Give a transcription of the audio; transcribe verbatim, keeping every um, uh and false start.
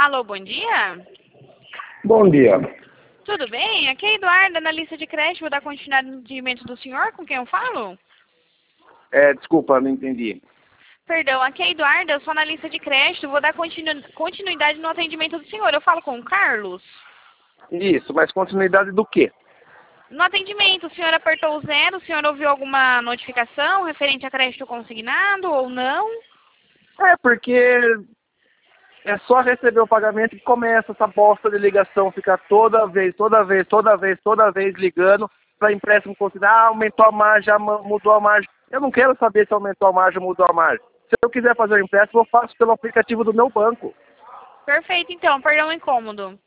Alô, bom dia? Bom dia. Tudo bem? Aqui é a Eduarda, na lista de crédito. Vou dar continuidade no atendimento do senhor, com quem eu falo? É, desculpa, não entendi. Perdão, aqui é a Eduarda, eu sou na lista de crédito. Vou dar continu... continuidade no atendimento do senhor. Eu falo com o Carlos? Isso, mas continuidade do quê? No atendimento, o senhor apertou o zero, o senhor ouviu alguma notificação referente a crédito consignado ou não? É, porque é só receber o pagamento que começa essa bosta de ligação, ficar toda vez, toda vez, toda vez, toda vez ligando para empréstimo consignado. Ah, aumentou a margem, já mudou a margem. Eu não quero saber se aumentou a margem ou mudou a margem. Se eu quiser fazer o empréstimo, eu faço pelo aplicativo do meu banco. Perfeito, então. Perdão o incômodo.